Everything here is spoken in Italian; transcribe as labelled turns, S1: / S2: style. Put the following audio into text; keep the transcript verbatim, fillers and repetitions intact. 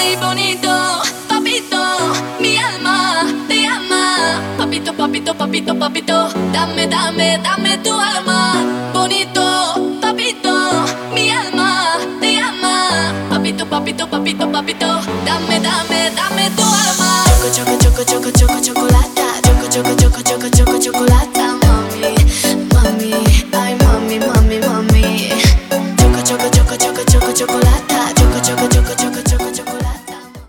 S1: muy bonito, papito, mi alma te ama. Papito, papito, papito, papito, dame, dame, dame tu alma. Bonito, papito, mi alma te ama. Papito, papito, papito, papito, dame, dame, dame tu alma. Choco, choco, choco, choco, choco, chocolata. Choco, choco, choco, choco, choco, chocolata.